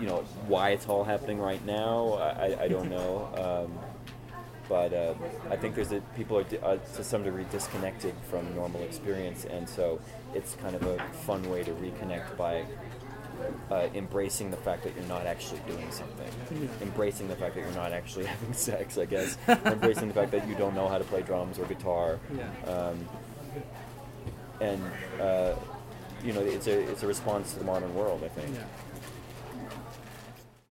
why it's all happening right now, I don't know. But I think people are to some degree disconnected from normal experience, and so it's kind of a fun way to reconnect by embracing the fact that you're not actually doing something, embracing the fact that you're not actually having sex, I guess, embracing the fact that you don't know how to play drums or guitar, and it's a response to the modern world, I think. Yeah.